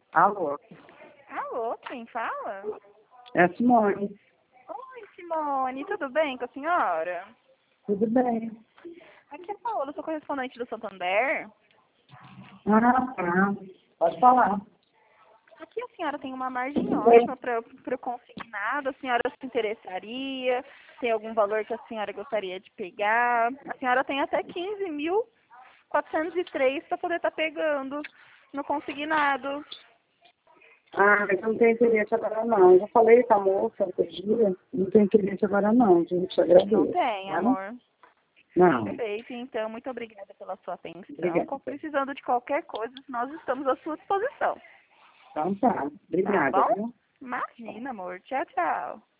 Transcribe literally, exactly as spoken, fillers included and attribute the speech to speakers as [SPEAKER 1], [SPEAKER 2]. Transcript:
[SPEAKER 1] Alô,
[SPEAKER 2] Alô, quem fala?
[SPEAKER 1] é a Simone.
[SPEAKER 2] Oi, Simone, tudo bem com a senhora?
[SPEAKER 1] Tudo bem?
[SPEAKER 2] Aqui é a Paola, sou correspondente do Santander.
[SPEAKER 1] Ah, tá. Pode falar.
[SPEAKER 2] Aqui a senhora tem uma margem
[SPEAKER 1] Tudo bem.
[SPEAKER 2] ótima para o consignado. A senhora se interessaria? Tem algum valor que a senhora gostaria de pegar? A senhora tem até quinze mil quatrocentos e três para poder estar pegando no consignado.
[SPEAKER 1] Ah, mas eu não tenho interesse agora não. Eu já falei com a moça outro dia. Não tenho interesse agora não, gente. Agradeço.
[SPEAKER 2] Não tem,
[SPEAKER 1] Tá?
[SPEAKER 2] amor.
[SPEAKER 1] Não.
[SPEAKER 2] Perfeito, então, muito obrigada pela sua atenção.
[SPEAKER 1] Obrigada.
[SPEAKER 2] Precisando de qualquer coisa, nós estamos à sua disposição.
[SPEAKER 1] Então tá.
[SPEAKER 2] Tá
[SPEAKER 1] Obrigada,
[SPEAKER 2] bom?
[SPEAKER 1] viu?
[SPEAKER 2] Imagina, amor. Tchau, tchau.